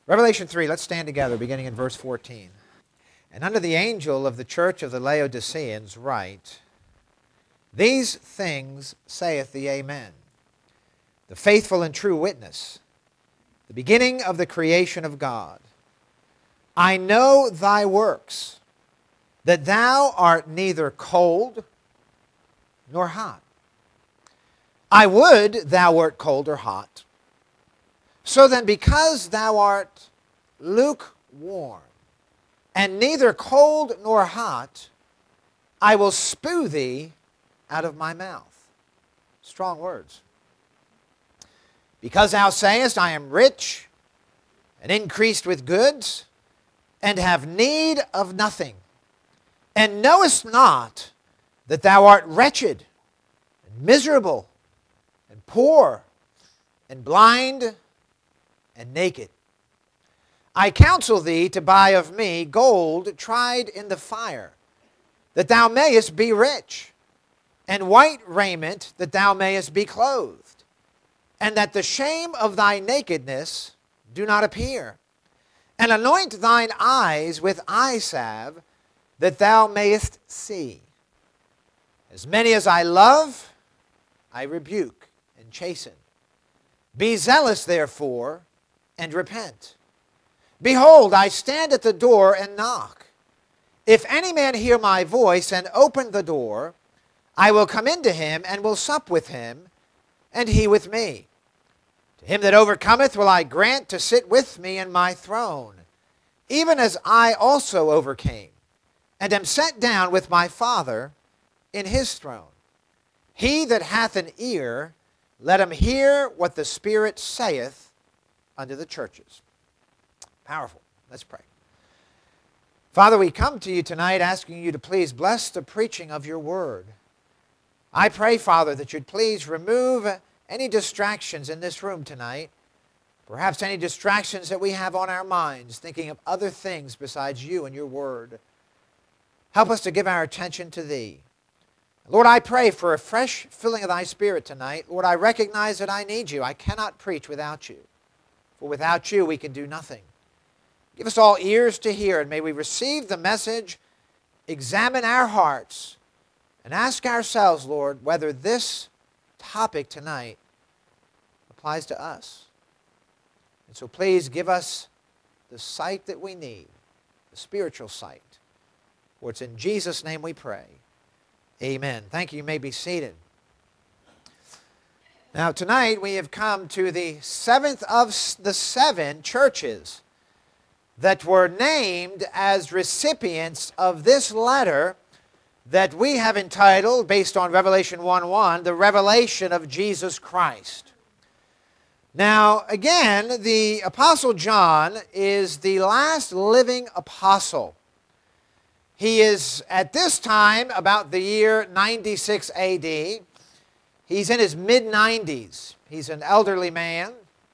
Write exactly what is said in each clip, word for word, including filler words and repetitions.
Revelation three, let's stand together, beginning in verse fourteen. And unto the angel of the church of the Laodiceans write, These things saith the Amen, the faithful and true witness, the beginning of the creation of God. I know thy works, that thou art neither cold nor hot. I would thou wert cold or hot. So then, because thou art lukewarm, and neither cold nor hot, I will spew thee out of my mouth. Strong words. Because thou sayest, I am rich, and increased with goods, and have need of nothing, and knowest not that thou art wretched, and miserable, and poor, and blind, and naked. I counsel thee to buy of me gold tried in the fire, that thou mayest be rich, and white raiment, that thou mayest be clothed, and that the shame of thy nakedness do not appear. And anoint thine eyes with eye salve, that thou mayest see. As many as I love, I rebuke and chasten. Be zealous, therefore, and repent. Behold, I stand at the door and knock. If any man hear my voice and open the door, I will come into him and will sup with him, and he with me. To him that overcometh will I grant to sit with me in my throne, even as I also overcame, and am set down with my Father in his throne. He that hath an ear, let him hear what the Spirit saith unto the churches. Powerful. Let's pray. Father, we come to you tonight asking you to please bless the preaching of your word. I pray, Father, that you'd please remove any distractions in this room tonight, perhaps any distractions that we have on our minds, thinking of other things besides you and your word. Help us to give our attention to thee. Lord, I pray for a fresh filling of thy Spirit tonight. Lord, I recognize that I need you. I cannot preach without you. For without you, we can do nothing. Give us all ears to hear, and may we receive the message, examine our hearts, and ask ourselves, Lord, whether this topic tonight applies to us. And so please give us the sight that we need, the spiritual sight. For it's in Jesus' name we pray. Amen. Thank you. You may be seated. Now tonight we have come to the seventh of the seven churches that were named as recipients of this letter that we have entitled, based on Revelation one one, the revelation of Jesus Christ. Now, again, the Apostle John is the last living apostle. He is, at this time, about the year ninety-six A D. He's in his mid nineties. He's an elderly man.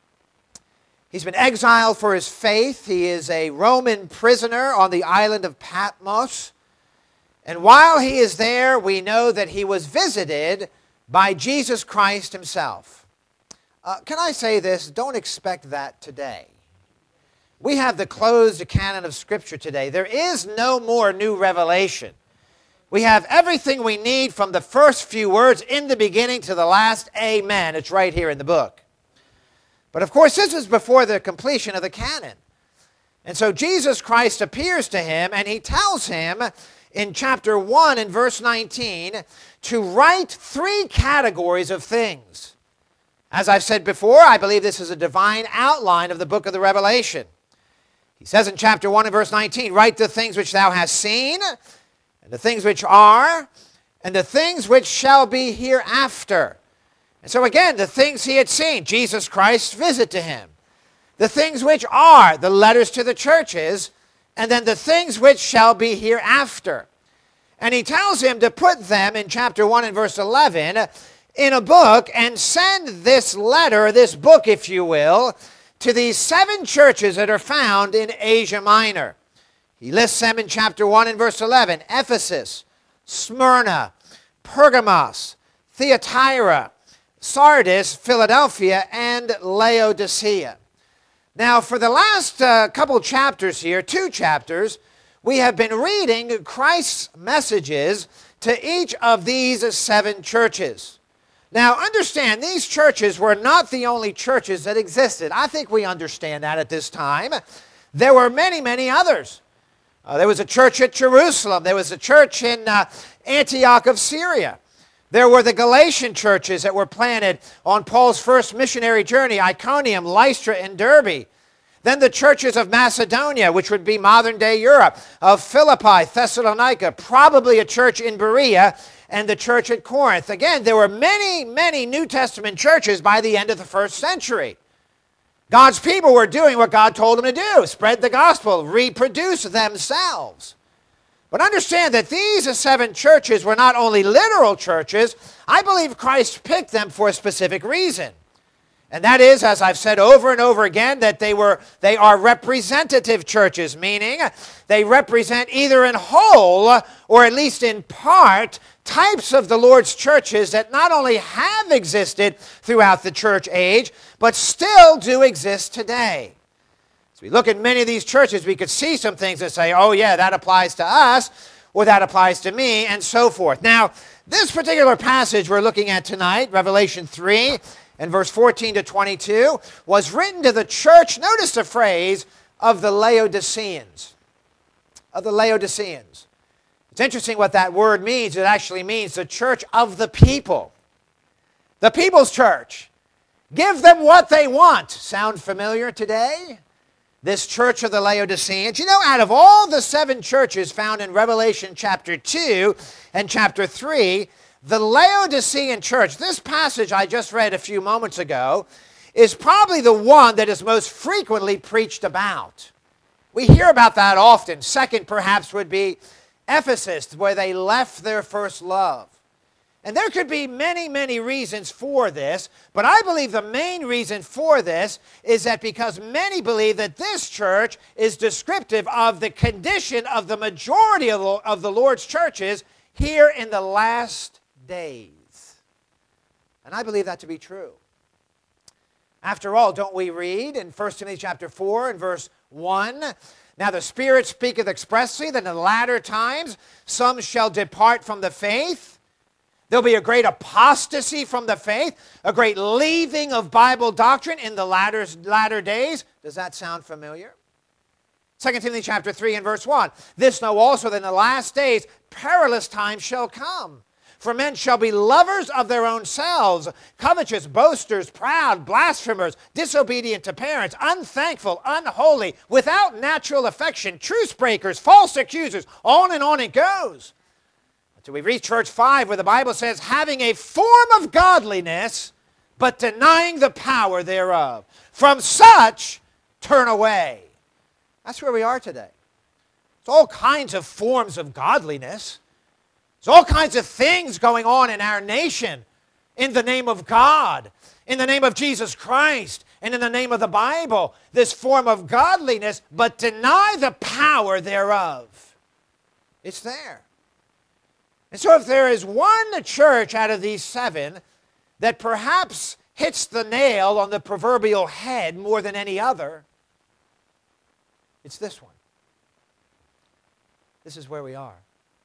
He's been exiled for his faith. He is a Roman prisoner on the island of Patmos. And while he is there, we know that he was visited by Jesus Christ himself. Uh, can I say this? Don't expect that today. We have the closed canon of Scripture today. There is no more new revelation. We have everything we need from the first few words in the beginning to the last amen. It's right here in the book. But of course, this is before the completion of the canon. And so Jesus Christ appears to him, and he tells him in chapter one and verse nineteen to write three categories of things. As I've said before, I believe this is a divine outline of the book of the Revelation. He says in chapter one and verse nineteen, write the things which thou hast seen, and the things which are, and the things which shall be hereafter. And so again, the things he had seen, Jesus Christ's visit to him. The things which are, the letters to the churches, and then the things which shall be hereafter. And he tells him to put them in chapter one and verse eleven in a book and send this letter, this book, if you will, to these seven churches that are found in Asia Minor. He lists them in chapter one and verse eleven. Ephesus, Smyrna, Pergamos, Thyatira, Sardis, Philadelphia, and Laodicea. Now, for the last uh, couple chapters here, two chapters, we have been reading Christ's messages to each of these seven churches. Now, understand, these churches were not the only churches that existed. I think we understand that at this time. There were many, many others. Uh, there was a church at Jerusalem. There was a church in uh, Antioch of Syria. There were the Galatian churches that were planted on Paul's first missionary journey, Iconium, Lystra, and Derbe. Then the churches of Macedonia, which would be modern-day Europe, of Philippi, Thessalonica, probably a church in Berea, and the church at Corinth. Again, there were many, many New Testament churches by the end of the first century. God's people were doing what God told them to do, spread the gospel, reproduce themselves. But understand that these seven churches were not only literal churches. I believe Christ picked them for a specific reason. And that is, as I've said over and over again, that they were they are representative churches, meaning they represent either in whole or at least in part types of the Lord's churches that not only have existed throughout the church age, but still do exist today. We look at many of these churches, we could see some things that say, oh yeah, that applies to us, or that applies to me, and so forth. Now, this particular passage we're looking at tonight, Revelation three, and verse fourteen to twenty-two, was written to the church, notice the phrase, of the Laodiceans. Of the Laodiceans. It's interesting what that word means. It actually means the church of the people. The people's church. Give them what they want. Sound familiar today? This church of the Laodiceans. You know, out of all the seven churches found in Revelation chapter two and chapter three, the Laodicean church, this passage I just read a few moments ago, is probably the one that is most frequently preached about. We hear about that often. Second, perhaps, would be Ephesus, where they left their first love. And there could be many, many reasons for this, but I believe the main reason for this is that because many believe that this church is descriptive of the condition of the majority of the Lord's churches here in the last days. And I believe that to be true. After all, don't we read in First Timothy chapter four and verse one, now the Spirit speaketh expressly that in the latter times some shall depart from the faith. There'll be a great apostasy from the faith, a great leaving of Bible doctrine in the latter, latter days. Does that sound familiar? Second Timothy chapter three and verse one. This know also that in the last days perilous times shall come. For men shall be lovers of their own selves, covetous, boasters, proud, blasphemers, disobedient to parents, unthankful, unholy, without natural affection, truce breakers, false accusers. On and on it goes. So we reach verse five where the Bible says, having a form of godliness, but denying the power thereof. From such, turn away. That's where we are today. There's all kinds of forms of godliness. There's all kinds of things going on in our nation in the name of God, in the name of Jesus Christ, and in the name of the Bible. This form of godliness, but deny the power thereof. It's there. And so if there is one church out of these seven that perhaps hits the nail on the proverbial head more than any other, it's this one. This is where we are.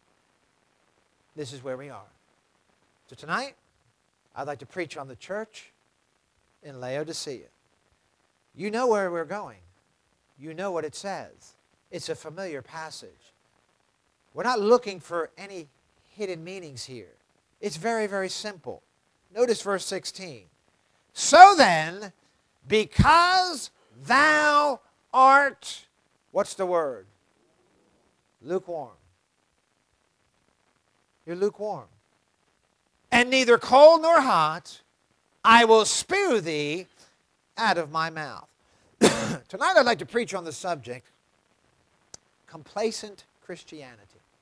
This is where we are. So tonight, I'd like to preach on the church in Laodicea. You know where we're going. You know what it says. It's a familiar passage. We're not looking for any hidden meanings here. It's very, very simple. Notice verse sixteen. So then, because thou art, what's the word? Lukewarm. You're lukewarm. And neither cold nor hot, I will spew thee out of my mouth. Tonight I'd like to preach on the subject, complacent Christianity.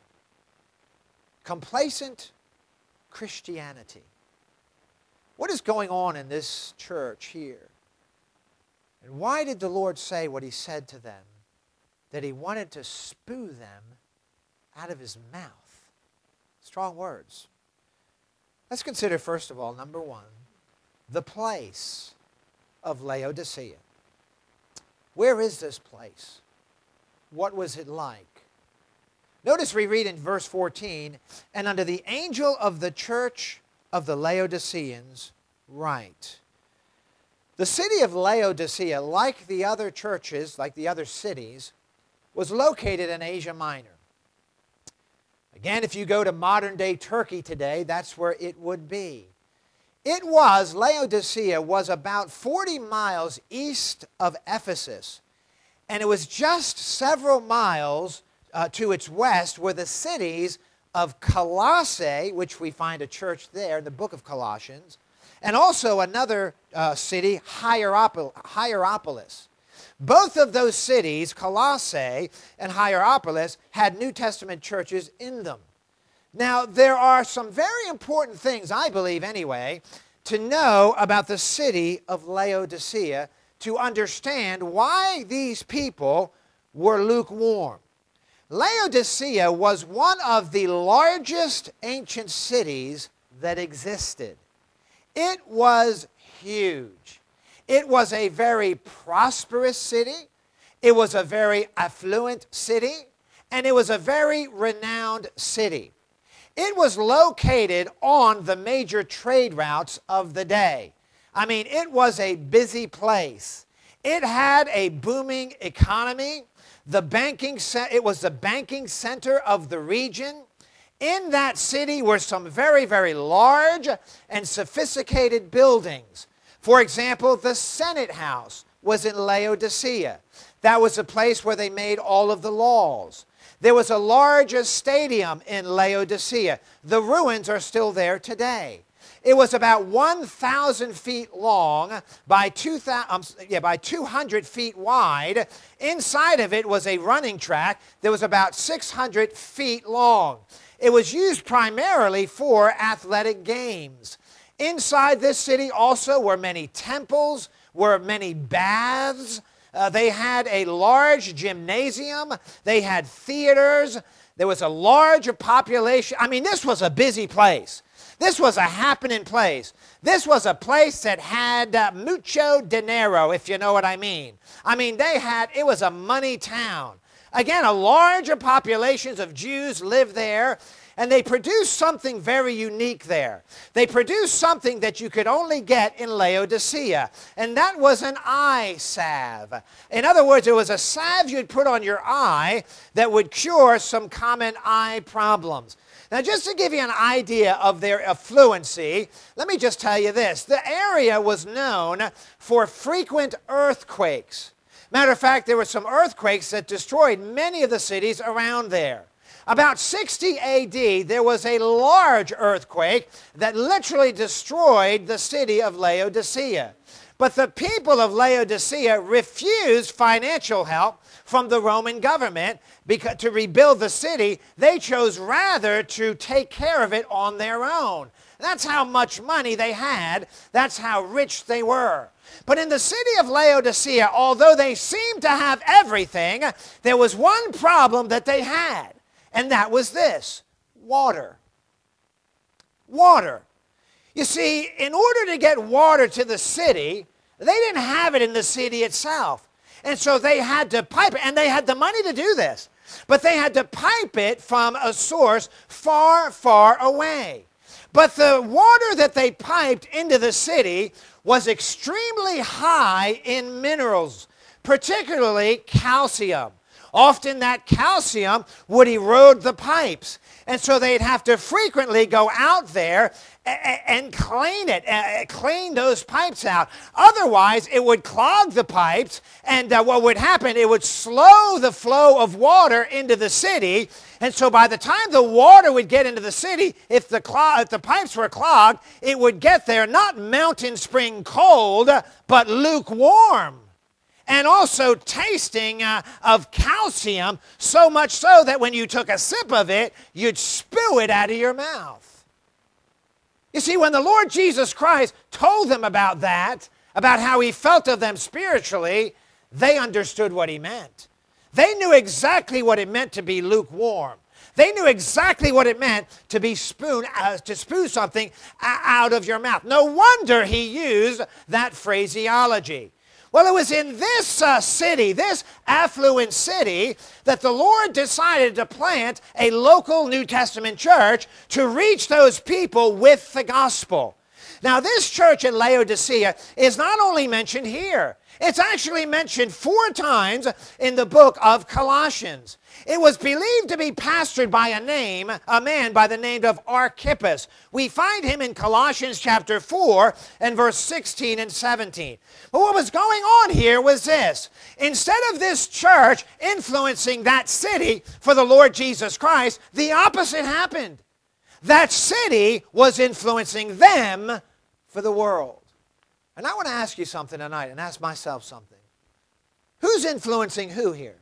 Complacent Christianity. What is going on in this church here? And why did the Lord say what he said to them? That he wanted to spew them out of his mouth. Strong words. Let's consider, first of all, number one, the place of Laodicea. Where is this place? What was it like? Notice we read in verse fourteen, and unto the angel of the church of the Laodiceans write. The city of Laodicea, like the other churches, like the other cities, was located in Asia Minor. Again, if you go to modern-day Turkey today, that's where it would be. It was, Laodicea was about forty miles east of Ephesus, and it was just several miles uh, to its west were the cities of Colossae, which we find a church there in the book of Colossians, and also another uh, city, Hieropol- Hierapolis. Both of those cities, Colossae and Hierapolis, had New Testament churches in them. Now, there are some very important things, I believe anyway, to know about the city of Laodicea to understand why these people were lukewarm. Laodicea was one of the largest ancient cities that existed. It was huge. It was a very prosperous city. It was a very affluent city. And it was a very renowned city. It was located on the major trade routes of the day. I mean, it was a busy place. It had a booming economy. The banking ce- it was the banking center of the region. In that city were some very, very large and sophisticated buildings. For example, the Senate House was in Laodicea. That was the place where they made all of the laws. There was a large stadium in Laodicea. The ruins are still there today. It was about one thousand feet long by, two thousand, um, yeah, by two hundred feet wide. Inside of it was a running track that was about six hundred feet long. It was used primarily for athletic games. Inside this city also were many temples, were many baths. Uh, they had a large gymnasium. They had theaters. There was a large population. I mean, this was a busy place. This was a happening place. This was a place that had uh, mucho dinero, if you know what I mean. I mean, they had, it was a money town. Again, a larger populations of Jews lived there, and they produced something very unique there. They produced something that you could only get in Laodicea, and that was an eye salve. In other words, it was a salve you'd put on your eye that would cure some common eye problems. Now, just to give you an idea of their affluency, let me just tell you this. The area was known for frequent earthquakes. Matter of fact, there were some earthquakes that destroyed many of the cities around there. About sixty A D, there was a large earthquake that literally destroyed the city of Laodicea. But the people of Laodicea refused financial help from the Roman government because, to rebuild the city. They chose rather to take care of it on their own. That's how much money they had. That's how rich they were. But in the city of Laodicea, although they seemed to have everything, there was one problem that they had, and that was this: water. Water. You see, in order to get water to the city, they didn't have it in the city itself. And so they had to pipe it, and they had the money to do this. But they had to pipe it from a source far, far away. But the water that they piped into the city was extremely high in minerals, particularly calcium. Often that calcium would erode the pipes. And so they'd have to frequently go out there and clean it, clean those pipes out. Otherwise, it would clog the pipes, and uh, what would happen, it would slow the flow of water into the city. And so by the time the water would get into the city, if the, clog, if the pipes were clogged, it would get there not mountain spring cold, but lukewarm. And also tasting uh, of calcium, so much so that when you took a sip of it, you'd spew it out of your mouth. You see, when the Lord Jesus Christ told them about that, about how he felt of them spiritually, they understood what he meant. They knew exactly what it meant to be lukewarm. They knew exactly what it meant to be spoon, uh, to spew something out of your mouth. No wonder he used that phraseology. Well, it was in this uh, city, this affluent city, that the Lord decided to plant a local New Testament church to reach those people with the gospel. Now, this church at Laodicea is not only mentioned here, it's actually mentioned four times in the book of Colossians. It was believed to be pastored by a name, a man by the name of Archippus. We find him in Colossians chapter four and verse sixteen and seventeen. But what was going on here was this. Instead of this church influencing that city for the Lord Jesus Christ, the opposite happened. That city was influencing them for the world. And I want to ask you something tonight and ask myself something. Who's influencing who here?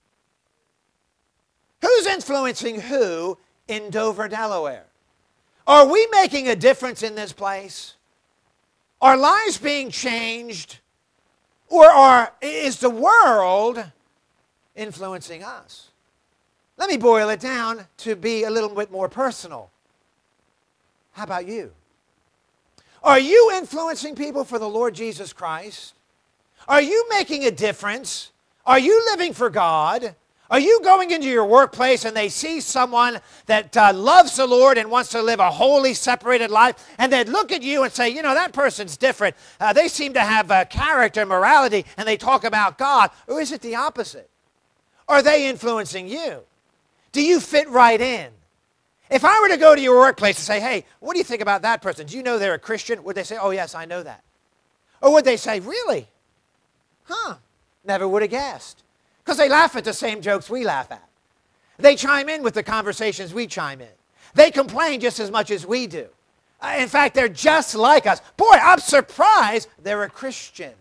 Who's influencing who in Dover, Delaware? Are we making a difference in this place? Are lives being changed? Or are, is the world influencing us? Let me boil it down to be a little bit more personal. How about you? Are you influencing people for the Lord Jesus Christ? Are you making a difference? Are you living for God? Are you going into your workplace and they see someone that uh, loves the Lord and wants to live a holy, separated life, and they look at you and say, you know, that person's different. Uh, they seem to have uh, character, morality, and they talk about God. Or is it the opposite? Are they influencing you? Do you fit right in? If I were to go to your workplace and say, hey, what do you think about that person? Do you know they're a Christian? Would they say, oh, yes, I know that? Or would they say, really? Huh, never would have guessed. Because they laugh at the same jokes we laugh at. They chime in with the conversations we chime in. They complain just as much as we do. Uh, in fact, they're just like us. Boy, I'm surprised they're a Christian.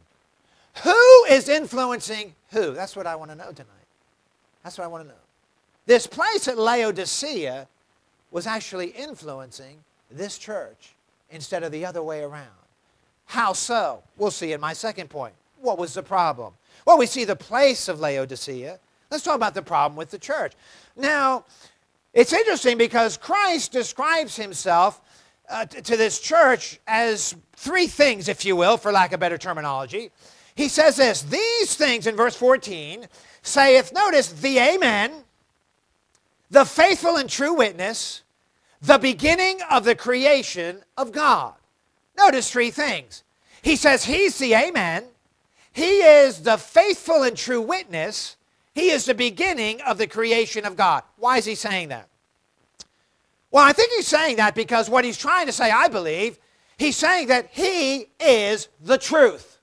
Who is influencing who? That's what I want to know tonight. That's what I want to know. This place at Laodicea was actually influencing this church instead of the other way around. How so? We'll see in my second point. What was the problem? Well, we see the place of Laodicea. Let's talk about the problem with the church. Now, it's interesting because Christ describes himself uh, t- to this church as three things, if you will, for lack of better terminology. He says this, these things in verse fourteen saith, notice, the Amen, the faithful and true witness, the beginning of the creation of God. Notice three things. He says he's the Amen. He is the faithful and true witness. He is the beginning of the creation of God. Why is he saying that? Well, I think he's saying that because what he's trying to say, I believe, he's saying that he is the truth.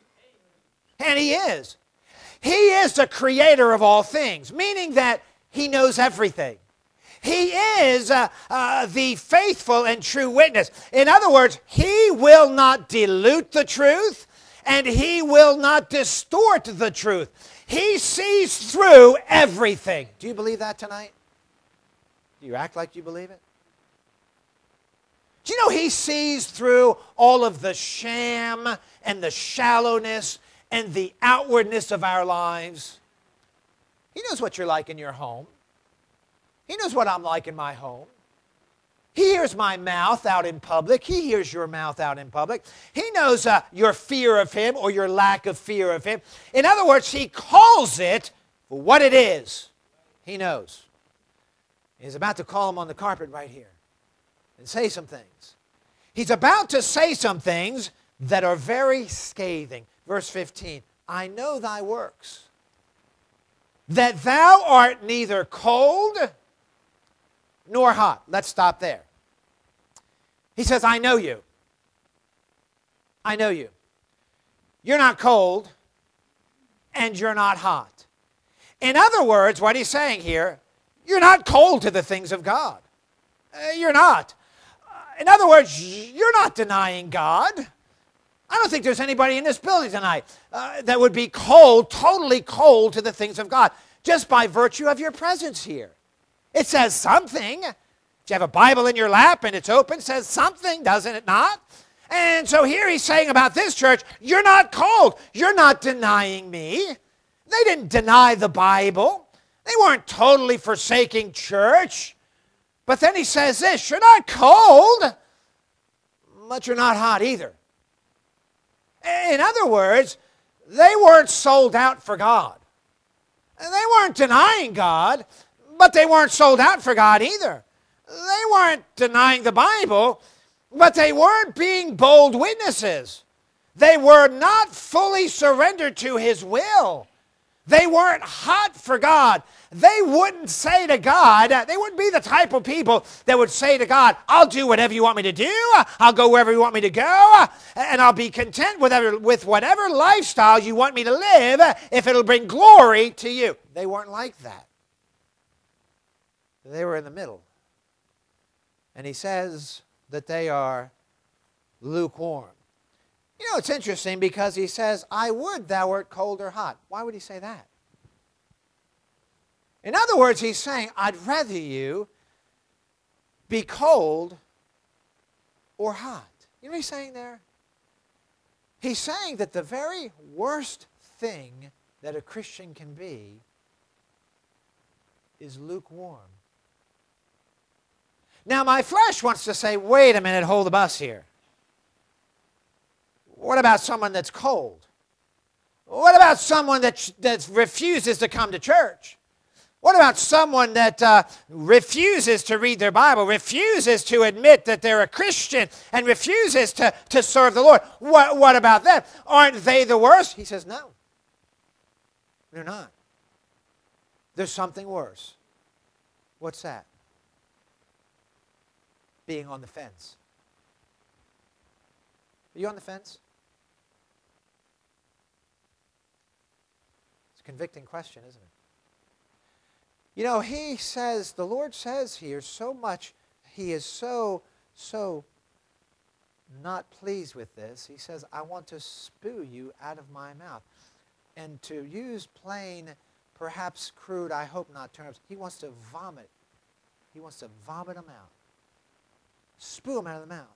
And he is. He is the creator of all things, meaning that he knows everything. He is uh, uh, the faithful and true witness. In other words, he will not dilute the truth, and he will not distort the truth. He sees through everything. Do you believe that tonight? Do you act like you believe it? Do you know he sees through all of the sham and the shallowness and the outwardness of our lives? He knows what you're like in your home. He knows what I'm like in my home. He hears my mouth out in public. He hears your mouth out in public. He knows uh, your fear of him or your lack of fear of him. In other words, he calls it for what it is. He knows. He's about to call him on the carpet right here and say some things. He's about to say some things that are very scathing. Verse fifteen, I know thy works, that thou art neither cold nor hot. Let's stop there. He says, I know you. I know you. You're not cold, and you're not hot. In other words, what he's saying here, you're not cold to the things of God. Uh, you're not. Uh, in other words, you're not denying God. I don't think there's anybody in this building tonight uh, that would be cold, totally cold to the things of God, just by virtue of your presence here. It says something. If you have a Bible in your lap and it's open, it says something, doesn't it not? And so here he's saying about this church, you're not cold. You're not denying me. They didn't deny the Bible. They weren't totally forsaking church. But then he says this, you're not cold, but you're not hot either. In other words, They weren't sold out for God. And they weren't denying God, but they weren't sold out for God either. They weren't denying the Bible, but they weren't being bold witnesses. They were not fully surrendered to His will. They weren't hot for God. They wouldn't say to God, they wouldn't be the type of people that would say to God, I'll do whatever you want me to do, I'll go wherever you want me to go, and I'll be content with whatever, with whatever lifestyle you want me to live if it'll bring glory to you. They weren't like that. They were in the middle. And he says that they are lukewarm. You know, it's interesting because he says, I would thou wert cold or hot. Why would he say that? In other words, he's saying, I'd rather you be cold or hot. You know what he's saying there? He's saying that the very worst thing that a Christian can be is lukewarm. Now, my flesh wants to say, wait a minute, hold the bus here. What about someone that's cold? What about someone that, that refuses to come to church? What about someone that uh, refuses to read their Bible, refuses to admit that they're a Christian, and refuses to, to serve the Lord? What, what about them? Aren't they the worst? He says, no. They're not. There's something worse. What's that? Being on the fence. Are you on the fence? It's a convicting question, isn't it? You know, he says, the Lord says here so much, he is so, so not pleased with this. He says, I want to spew you out of my mouth. And to use plain, perhaps crude, I hope not terms, he wants to vomit. He wants to vomit them out. Spew them out of the mouth.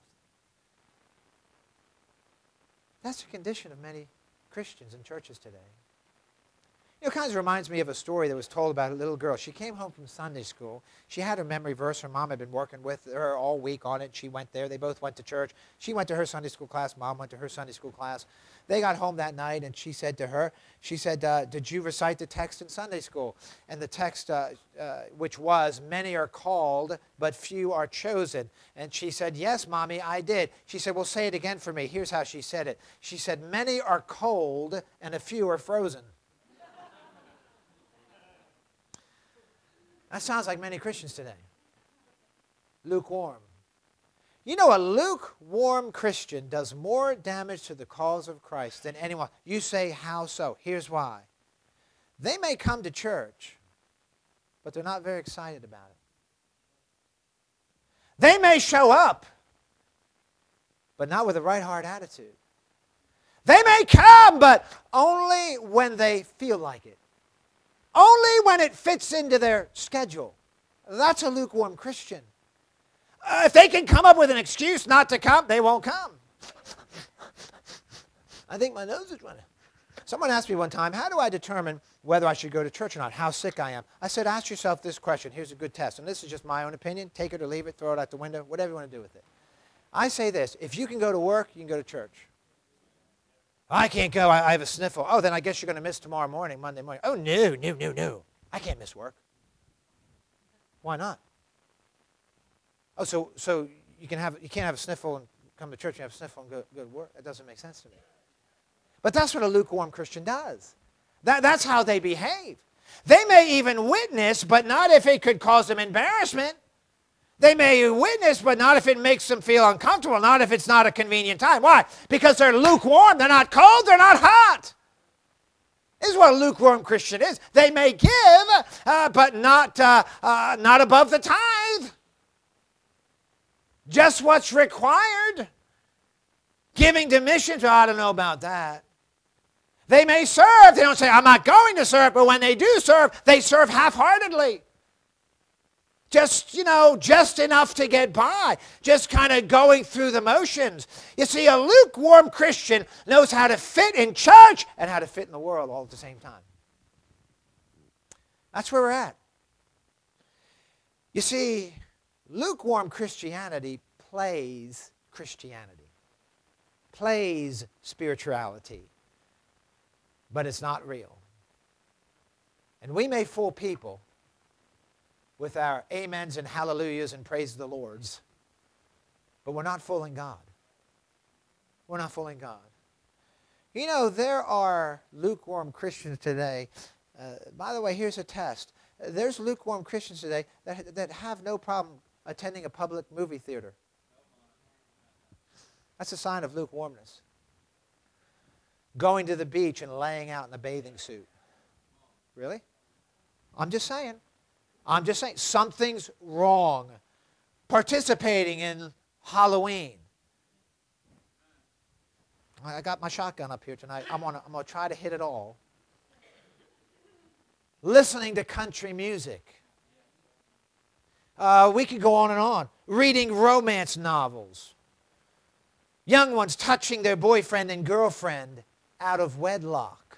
That's the condition of many Christians in churches today. You know, it kind of reminds me of a story that was told about a little girl. She came home from Sunday school. She had her memory verse. Her mom had been working with her all week on it. She went there. They both went to church. She went to her Sunday school class. Mom went to her Sunday school class. They got home that night, and she said to her, she said, uh, did you recite the text in Sunday school? And the text, uh, uh, which was, many are called, but few are chosen. And she said, yes, Mommy, I did. She said, well, say it again for me. Here's how she said it. She said, many are cold, and a few are frozen. That sounds like many Christians today. Lukewarm. You know, a lukewarm Christian does more damage to the cause of Christ than anyone. You say, how so? Here's why. They may come to church, but they're not very excited about it. They may show up, but not with a right heart attitude. They may come, but only when they feel like it. Only when it fits into their schedule. That's a lukewarm Christian. Uh, if they can come up with an excuse not to come, they won't come. I think my nose is running. Someone asked me one time, how do I determine whether I should go to church or not, how sick I am? I said, ask yourself this question. Here's a good test. And this is just my own opinion. Take it or leave it, throw it out the window, whatever you want to do with it. I say this, if you can go to work, you can go to church. I can't go, I, I have a sniffle. Oh, then I guess you're going to miss tomorrow morning, Monday morning. Oh, no, no, no, no. I can't miss work. Why not? Oh, so so you can have you can't have a sniffle and come to church and have a sniffle and go, go to work. That doesn't make sense to me. But that's what a lukewarm Christian does. That, that's how they behave. They may even witness, but not if it could cause them embarrassment. They may witness, but not if it makes them feel uncomfortable, not if it's not a convenient time. Why? Because they're lukewarm. They're not cold. They're not hot. This is what a lukewarm Christian is. They may give, uh, but not, uh, uh, not above the tithe. Just what's required. Giving to missions, I don't know about that. They may serve. They don't say, I'm not going to serve, but when they do serve, they serve half-heartedly. Just, you know, just enough to get by. Just kind of going through the motions. You see, a lukewarm Christian knows how to fit in church and how to fit in the world all at the same time. That's where we're at. You see, lukewarm Christianity plays Christianity. Plays spirituality. but it's not real. And we may fool people with our amens and hallelujahs and praise the Lords, but we're not fooling God. We're not fooling God. You know, there are lukewarm Christians today. Uh, by the way, here's a test. There's lukewarm Christians today that, that have no problem attending a public movie theater. That's a sign of lukewarmness. Going to the beach and laying out in a bathing suit. Really? I'm just saying. I'm just saying. Something's wrong. Participating in Halloween. I got my shotgun up here tonight. I'm going to I'm going to try to hit it all. Listening to country music. Uh, we could go on and on. Reading romance novels. Young ones touching their boyfriend and girlfriend out of wedlock.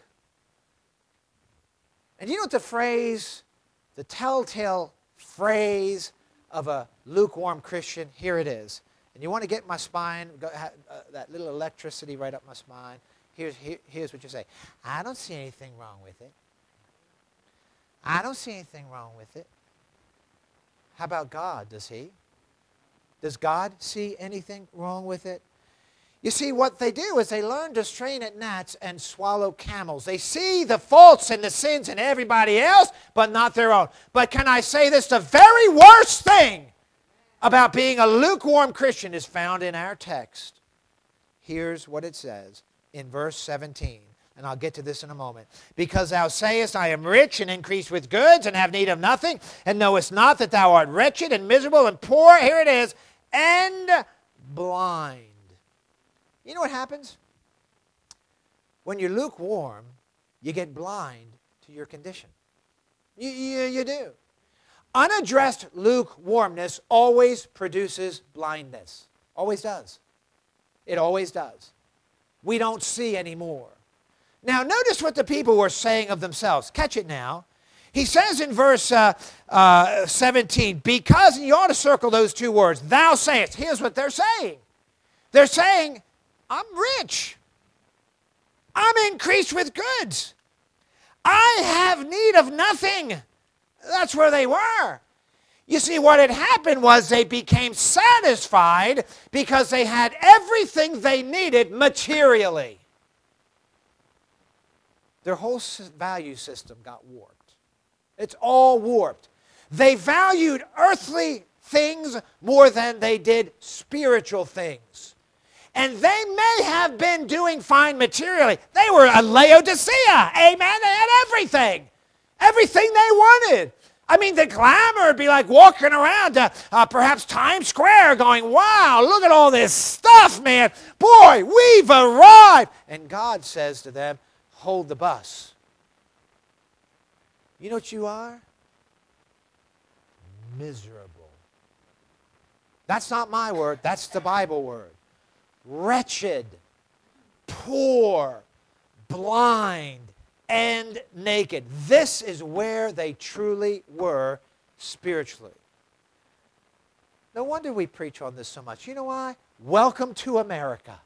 And you know what the phrase, the telltale phrase of a lukewarm Christian? Here it is. And you want to get my spine, go, uh, that little electricity right up my spine. Here's, here, here's what you say. I don't see anything wrong with it. I don't see anything wrong with it. How about God? Does he? Does God see anything wrong with it? You see, what they do is they learn to strain at gnats and swallow camels. They see the faults and the sins in everybody else, but not their own. But can I say this? The very worst thing about being a lukewarm Christian is found in our text. Here's what it says in verse seventeen. And I'll get to this in a moment. Because thou sayest, I am rich and increased with goods and have need of nothing, and knowest not that thou art wretched and miserable and poor, here it is, and blind. You know what happens? When you're lukewarm, you get blind to your condition. You, you, you do. Unaddressed lukewarmness always produces blindness. Always does. It always does. We don't see anymore. Now, notice what the people were saying of themselves. Catch it now. He says in verse uh, uh, seventeen, because, and you ought to circle those two words, thou sayest. Here's what they're saying. They're saying, I'm rich. I'm increased with goods. I have need of nothing. That's where they were. You see, what had happened was they became satisfied because they had everything they needed materially. Their whole value system got warped. It's all warped. They valued earthly things more than they did spiritual things. And they may have been doing fine materially. They were a Laodicea. Amen. They had everything. Everything they wanted. I mean, the glamour would be like walking around uh, uh, perhaps Times Square going, wow, look at all this stuff, man. Boy, we've arrived. And God says to them, hold the bus. You know what you are? Miserable. That's not my word. That's the Bible word. Wretched, poor, blind, and naked. This is where they truly were spiritually. No wonder we preach on this so much. You know why? Welcome to America.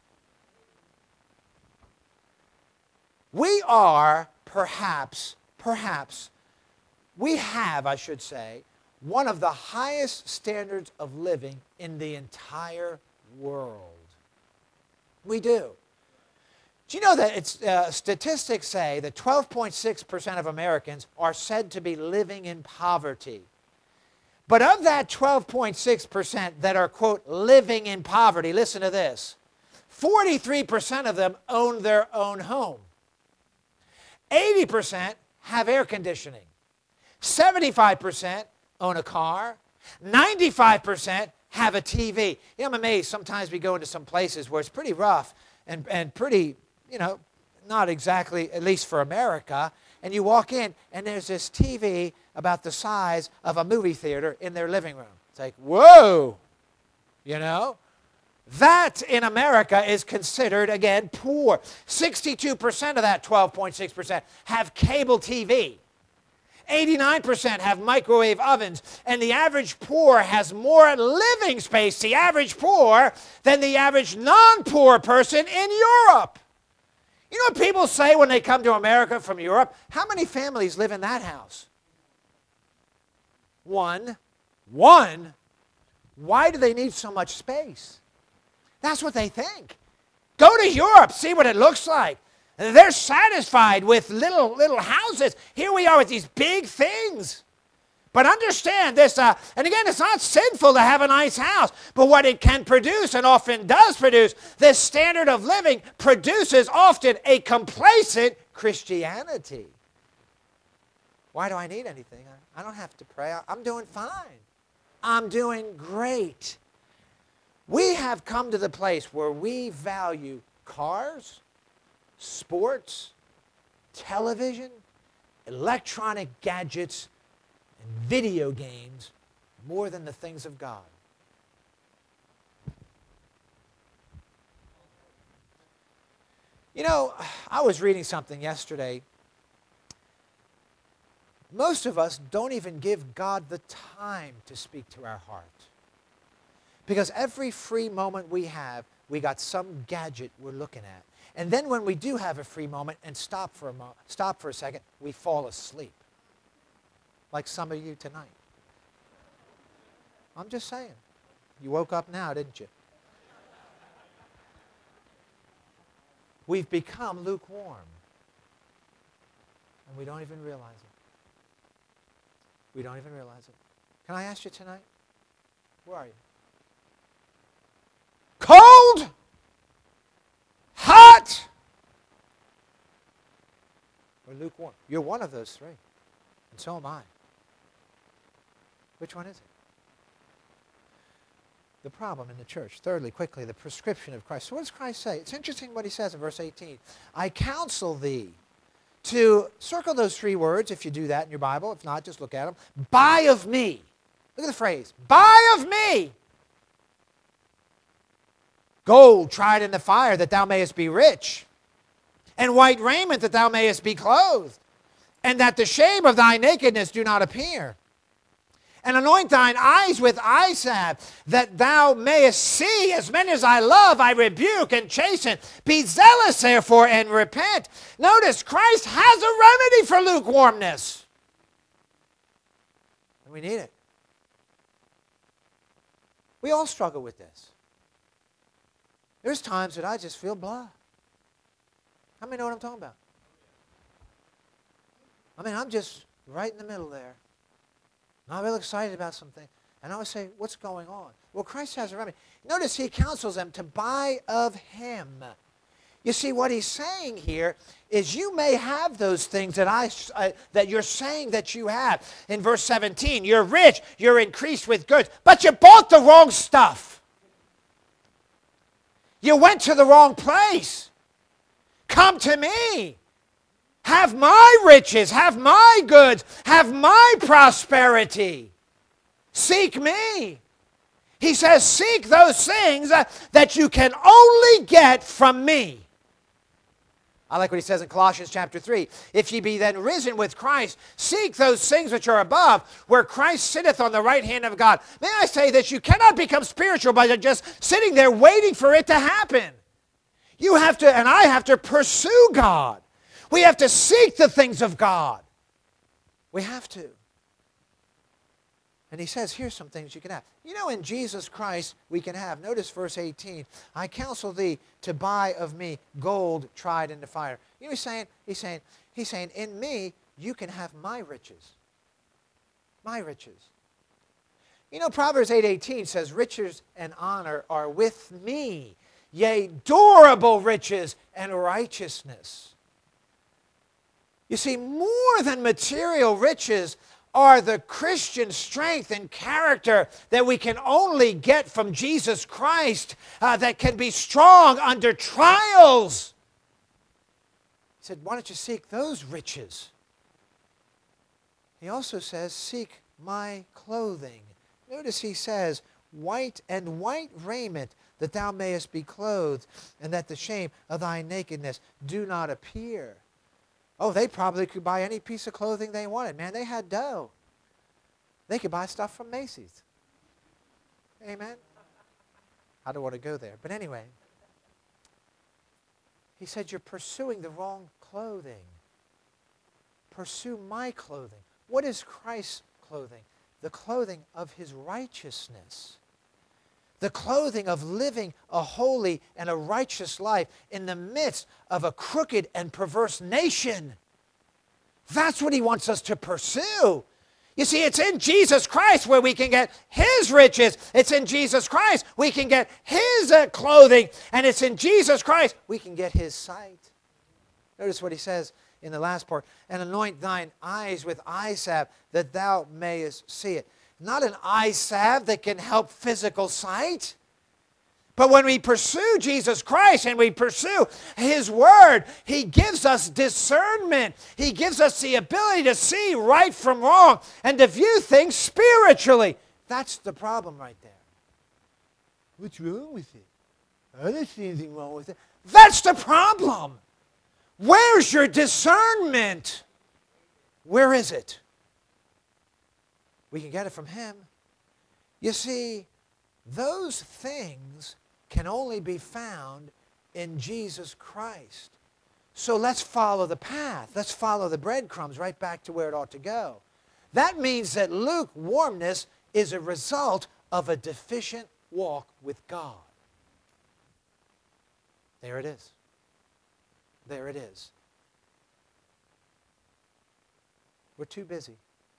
We are perhaps, perhaps, we have, I should say, one of the highest standards of living in the entire world. We do. Do you know that it's, uh, statistics say that twelve point six percent of Americans are said to be living in poverty. But of that twelve point six percent that are, quote, living in poverty, listen to this, forty-three percent of them own their own home. eighty percent have air conditioning. seventy-five percent own a car. ninety-five percent have a T V. You know, I'm amazed. Sometimes we go into some places where it's pretty rough and, and pretty, you know, not exactly, at least for America, and you walk in and there's this T V about the size of a movie theater in their living room. It's like, whoa, you know? That in America is considered, again, poor. sixty-two percent of that twelve point six percent have cable T V. eighty-nine percent have microwave ovens. And the average poor has more living space, the average poor, than the average non-poor person in Europe. You know what people say when they come to America from Europe? How many families live in that house? One. One? Why do they need so much space? That's what they think. Go to Europe, see what it looks like. They're satisfied with little, little houses. Here we are with these big things. But understand this, uh, and again, it's not sinful to have a nice house, but what it can produce, and often does produce, this standard of living produces often a complacent Christianity. Why do I need anything? I, I don't have to pray. I, I'm doing fine. I'm doing great. We have come to the place where we value cars, sports, television, electronic gadgets, and video games more than the things of God. You know, I was reading something yesterday. Most of us don't even give God the time to speak to our heart. Because every free moment we have, we got some gadget we're looking at. And then when we do have a free moment and stop for a mo- stop for a second, we fall asleep. Like some of you tonight. I'm just saying. You woke up now, didn't you? We've become lukewarm. And we don't even realize it. We don't even realize it. Can I ask you tonight? Where are you? Cold? Hot? Or lukewarm? You're one of those three. And so am I. Which one is it? The problem in the church. Thirdly, quickly, the prescription of Christ. So what does Christ say? It's interesting what he says in verse eighteen. I counsel thee to circle those three words, if you do that in your Bible. If not, just look at them. Buy of me. Look at the phrase. Buy of me. Gold tried in the fire, that thou mayest be rich. And white raiment, that thou mayest be clothed. And that the shame of thy nakedness do not appear. And anoint thine eyes with eye salve, that thou mayest see. As many as I love, I rebuke and chasten. Be zealous, therefore, and repent. Notice, Christ has a remedy for lukewarmness. And we need it. We all struggle with this. There's times that I just feel blah. How many know what I'm talking about? I mean, I'm just right in the middle there. Not real excited about something. And I always say, what's going on? Well, Christ has a remedy. Notice he counsels them to buy of him. You see, what he's saying here is you may have those things that, I, uh, that you're saying that you have. In verse seventeen, you're rich, you're increased with goods, but you bought the wrong stuff. You went to the wrong place. Come to me. Have my riches, have my goods, have my prosperity. Seek me. He says, seek those things uh, that you can only get from me. I like what he says in Colossians chapter three. If ye be then risen with Christ, seek those things which are above, where Christ sitteth on the right hand of God. May I say that you cannot become spiritual by just sitting there waiting for it to happen. You have to, and I have to pursue God. We have to seek the things of God. We have to. And he says, here's some things you can have. You know, in Jesus Christ, we can have. Notice verse eighteen. I counsel thee to buy of me gold tried in the fire. You know what he's saying? He's saying, he's saying, in me, you can have my riches. My riches. You know, Proverbs eight eighteen says, riches and honor are with me. Yea, durable riches and righteousness. You see, more than material riches are the Christian strength and character that we can only get from Jesus Christ, uh, that can be strong under trials. He said, why don't you seek those riches? He also says, seek my clothing. Notice he says, white and white raiment, that thou mayest be clothed, and that the shame of thy nakedness do not appear. Oh, they probably could buy any piece of clothing they wanted. Man, they had dough. They could buy stuff from Macy's. Amen? I don't want to go there. But anyway, He said, you're pursuing the wrong clothing. Pursue my clothing. What is Christ's clothing? The clothing of his righteousness. The clothing of living a holy and a righteous life in the midst of a crooked and perverse nation. That's what he wants us to pursue. You see, it's in Jesus Christ where we can get his riches. It's in Jesus Christ we can get his uh, clothing. And it's in Jesus Christ we can get his sight. Notice what he says in the last part. And anoint thine eyes with eye salve that thou mayest see it. Not an eye salve that can help physical sight. But when we pursue Jesus Christ and we pursue his word, he gives us discernment. He gives us the ability to see right from wrong and to view things spiritually. That's the problem right there. What's wrong with it? I don't see anything wrong with it. That's the problem. Where's your discernment? Where is it? We can get it from him. You see, those things can only be found in Jesus Christ. So let's follow the path. Let's follow the breadcrumbs right back to where it ought to go. That means that lukewarmness is a result of a deficient walk with God. There it is. There it is. We're too busy.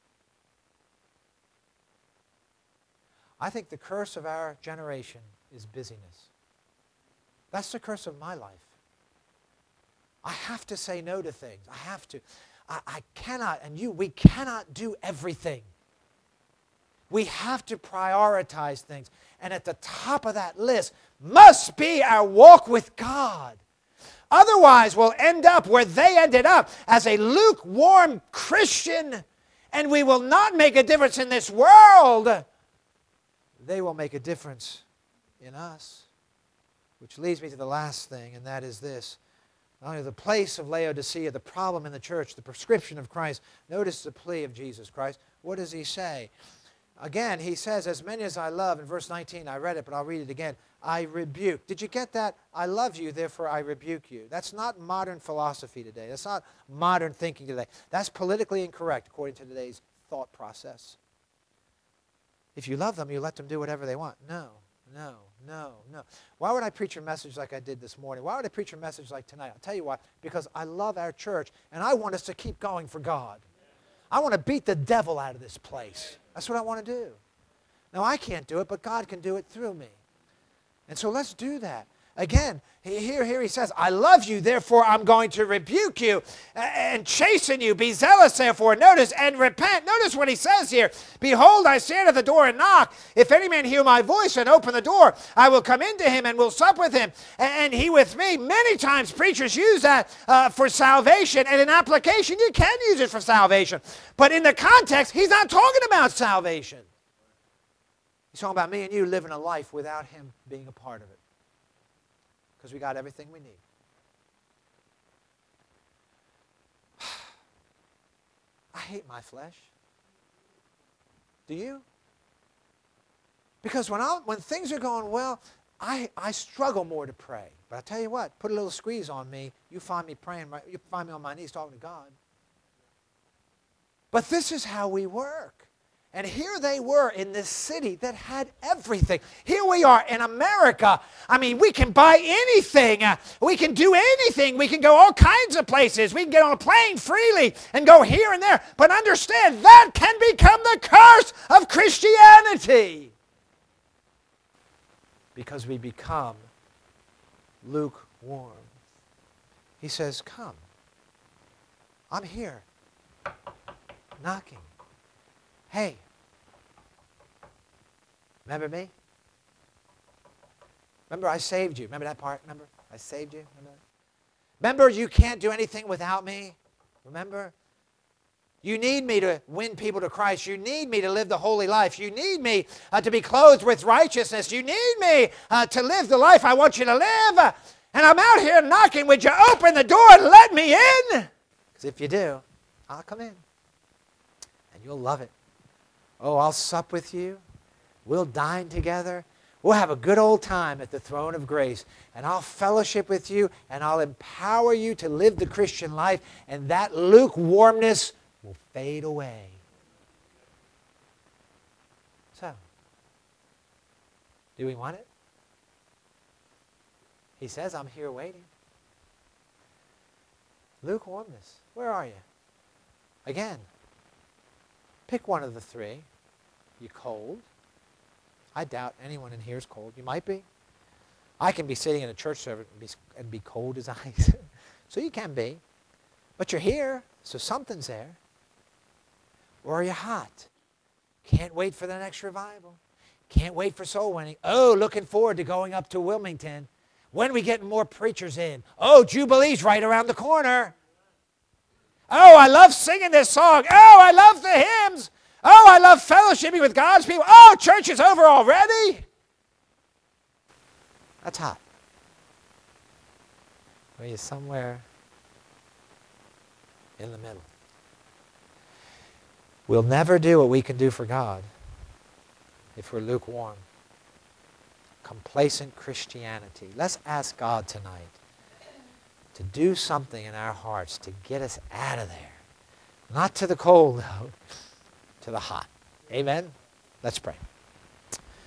I think the curse of our generation is busyness. That's the curse of my life. I have to say no to things. I have to. I, I cannot, and you, we cannot do everything. We have to prioritize things. And at the top of that list must be our walk with God. Otherwise, we'll end up where they ended up, as a lukewarm Christian, and we will not make a difference in this world. They will make a difference in us. Which leads me to the last thing, and that is this. Not only the place of Laodicea, the problem in the church, the prescription of Christ. Notice the plea of Jesus Christ. What does he say? Again, he says, as many as I love, in verse nineteen, I read it, but I'll read it again. I rebuke. Did you get that? I love you, therefore I rebuke you. That's not modern philosophy today. That's not modern thinking today. That's politically incorrect according to today's thought process. If you love them, you let them do whatever they want. No, no, no, no. Why would I preach a message like I did this morning? Why would I preach a message like tonight? I'll tell you why. Because I love our church, and I want us to keep going for God. I want to beat the devil out of this place. That's what I want to do. Now, I can't do it, but God can do it through me. And so let's do that. Again, here, here he says, I love you, therefore I'm going to rebuke you and chasten you. Be zealous, therefore. Notice, and repent. Notice what he says here. Behold, I stand at the door and knock. If any man hear my voice and open the door, I will come into him and will sup with him, and he with me. Many times preachers use that uh, for salvation, and in application, you can use it for salvation. But in the context, he's not talking about salvation. He's talking about me and you living a life without him being a part of it. Because we got everything we need. I hate my flesh. Do you? Because when, I, when things are going well, I, I struggle more to pray. But I tell you what, put a little squeeze on me, you find me praying, you find me on my knees talking to God. But this is how we work. And here they were in this city that had everything. Here we are in America. I mean, we can buy anything. Uh, we can do anything. We can go all kinds of places. We can get on a plane freely and go here and there. But understand, that can become the curse of Christianity. Because we become lukewarm. He says, come. I'm here. Knocking. Hey, remember me? Remember I saved you. Remember that part? Remember? I saved you. Remember? Remember you can't do anything without me? Remember? You need me to win people to Christ. You need me to live the holy life. You need me uh, to be clothed with righteousness. You need me uh, to live the life I want you to live. Uh, and I'm out here knocking. Would you open the door and let me in? Because if you do, I'll come in. And you'll love it. Oh, I'll sup with you. We'll dine together. We'll have a good old time at the throne of grace, and I'll fellowship with you, and I'll empower you to live the Christian life, and that lukewarmness will fade away. So, do we want it? He says, I'm here waiting. Lukewarmness. Where are you? Again, pick one of the three. You cold? I doubt anyone in here is cold. You might be. I can be sitting in a church service and be, and be cold as ice. So you can be. But you're here, so something's there. Or are you hot? Can't wait for the next revival. Can't wait for soul winning. Oh, looking forward to going up to Wilmington. When are we getting more preachers in? Oh, Jubilee's right around the corner. Oh, I love singing this song. Oh, I love the hymns. Oh, I love fellowshipping with God's people. Oh, church is over already. That's hot. Are you somewhere in the middle? We'll never do what we can do for God if we're lukewarm. Complacent Christianity. Let's ask God tonight to do something in our hearts to get us out of there. Not to the cold, though, to the hot. Amen? Let's pray.